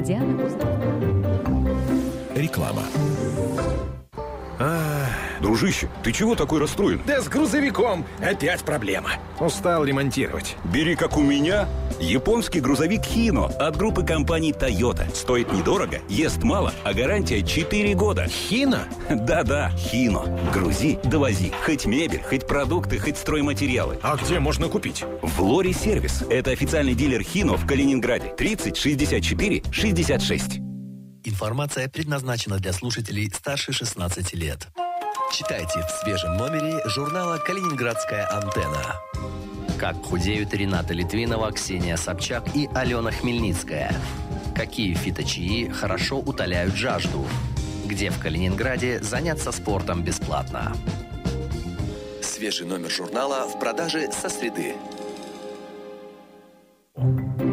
Диана Кузнецова. Реклама. Дружище, ты чего такой расстроен? Да с грузовиком опять проблема. Устал ремонтировать. Бери как у меня. Японский грузовик Hino от группы компаний Toyota. Стоит недорого, ест мало, а гарантия 4 года. Хина? Да-да, Hino. Грузи, довози. Хоть мебель, хоть продукты, хоть стройматериалы. А где можно купить? В Лори Сервис. Это официальный дилер Hino в Калининграде. 30 64 66. Информация предназначена для слушателей старше 16 лет. Читайте в свежем номере журнала «Калининградская антенна». Как худеют Рената Литвинова, Ксения Собчак и Алена Хмельницкая. Какие фиточаи хорошо утоляют жажду. Где в Калининграде заняться спортом бесплатно. Свежий номер журнала в продаже со среды.